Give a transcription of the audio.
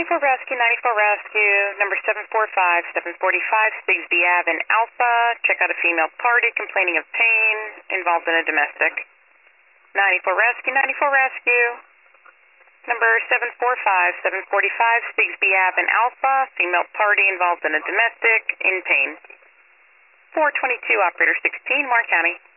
94 Rescue, 94 Rescue, number 745 Bigsby Ave in Alpha. Check out a female party complaining of pain involved in a domestic. 94 Rescue, 94 Rescue, number 745 Bigsby Ave in Alpha. Female party involved in a domestic in pain. 422 Operator 16, Warren County.